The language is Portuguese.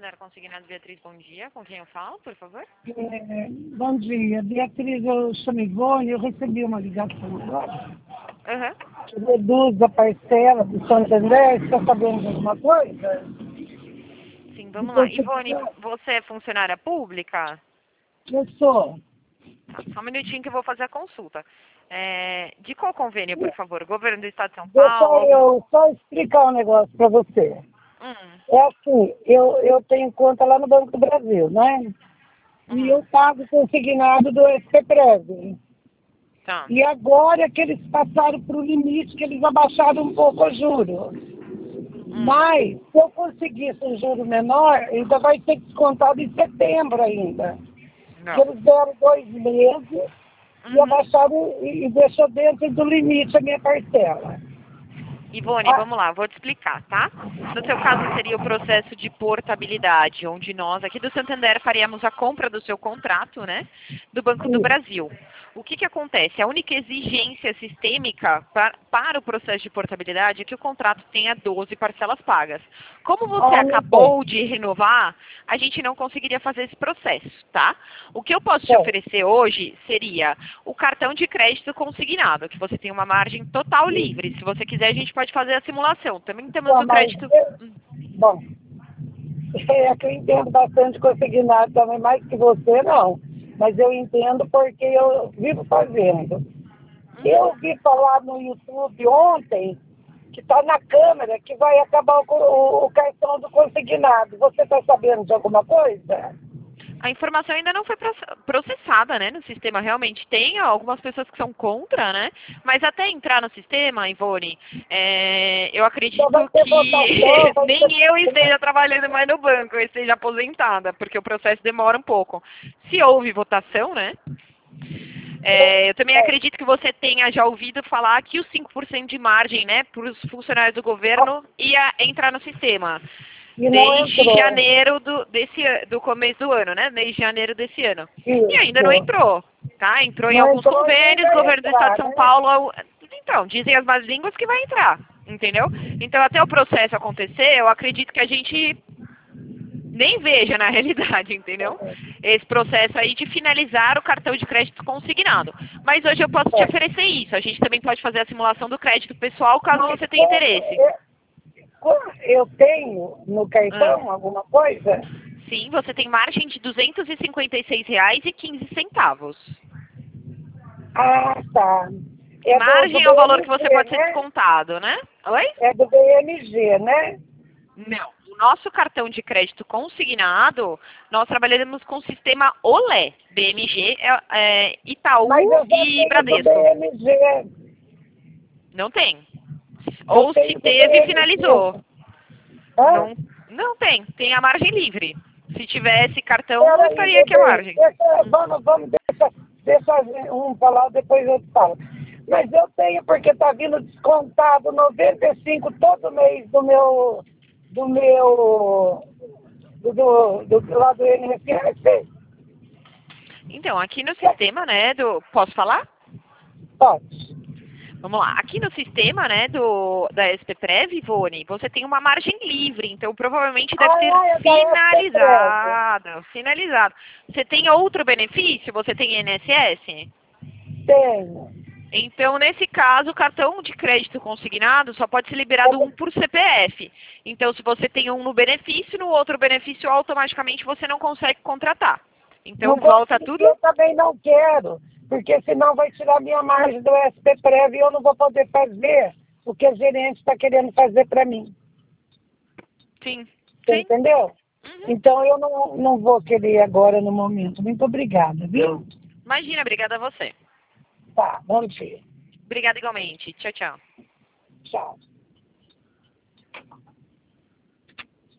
Santander Consignado, Beatriz, bom dia. Com quem eu falo, por favor? Bom dia, Beatriz, eu chamo Ivone, eu recebi uma ligação agora. Que reduz a parcela do Santander, você está sabendo de alguma coisa? Sim, vamos lá. Ivone, você é funcionária pública? Eu sou. Tá, só um minutinho que eu vou fazer a consulta. De qual convênio, por favor? Governo do Estado de São Deixa Paulo? eu só explicar um negócio para você. É assim, eu tenho conta lá no Banco do Brasil, né? E eu pago consignado do SPPREV. Tá. E agora que eles passaram para o limite, que eles abaixaram um pouco o juro. Mas, se eu conseguisse um juro menor, ainda vai ser descontado em setembro ainda. Porque eles deram 2 meses e abaixaram e deixou dentro do limite a minha parcela. Ivone, vamos lá, vou te explicar, tá? No seu caso, seria o processo de portabilidade, onde nós, aqui do Santander, faríamos a compra do seu contrato, né, do Banco do Brasil. O que acontece? A única exigência sistêmica para o processo de portabilidade é que o contrato tenha 12 parcelas pagas. Como você acabou de renovar, a gente não conseguiria fazer esse processo, tá? O que eu posso te oferecer hoje seria o cartão de crédito consignado, que você tem uma margem total livre. Se você quiser, a gente pode fazer a simulação. Também temos o crédito... Bom, é que eu entendo bastante consignado também, mais que você, não. Mas eu entendo porque eu vivo fazendo. Eu vi falar no YouTube ontem que está na Câmara que vai acabar o cartão do consignado. Você está sabendo de alguma coisa? A informação ainda não foi processada, né, no sistema. Realmente tem algumas pessoas que são contra, né? Mas até entrar no sistema, Ivone, eu acredito que nem eu esteja trabalhando mais no banco, eu esteja aposentada, porque o processo demora um pouco. Se houve votação, né? Eu também acredito que você tenha já ouvido falar que os 5% de margem, né, para os funcionários do governo ia entrar no sistema. Desde janeiro do começo do ano, né? Desde janeiro desse ano. E ainda não entrou, tá? Entrou em alguns convênios, governo do Estado de São Paulo... Então, dizem as más línguas que vai entrar, entendeu? Então, até o processo acontecer, eu acredito que a gente nem veja na realidade, entendeu? Esse processo aí de finalizar o cartão de crédito consignado. Mas hoje eu posso te oferecer isso. A gente também pode fazer a simulação do crédito pessoal, caso você tenha interesse. Eu tenho no cartão alguma coisa? Sim, você tem margem de R$ 256,15. Ah, tá. Margem é o valor que você pode ser descontado, né? Oi? É do BMG, né? Não. O nosso cartão de crédito consignado, nós trabalhamos com o sistema OLE. BMG, Itaú e Bradesco. BMG. Não tem. Ou se teve, finalizou. Não tem. Tem a margem livre. Se tivesse cartão, não estaria aqui a margem. Vamos deixar um falar, depois eu falo. Mas eu tenho, porque está vindo descontado 95 todo mês do lá do INSS. Então, aqui no sistema, né, posso falar? Pode. Vamos lá. Aqui no sistema, né, da SPPREV, Ivone, você tem uma margem livre, então provavelmente deve ser finalizado. Você tem outro benefício? Você tem INSS? Tenho. Então, nesse caso, o cartão de crédito consignado só pode ser liberado um por CPF. Então, se você tem um no benefício, no outro benefício, automaticamente você não consegue contratar. Então, volta tudo... Eu também não quero, porque senão vai tirar minha margem do SPPREV e eu não vou poder fazer o que a gerente está querendo fazer para mim. Sim. Você entendeu? Então, eu não vou querer agora no momento. Muito obrigada, viu? Imagina, obrigada a você. Tá, bom dia. Obrigada igualmente. Tchau, tchau. Tchau.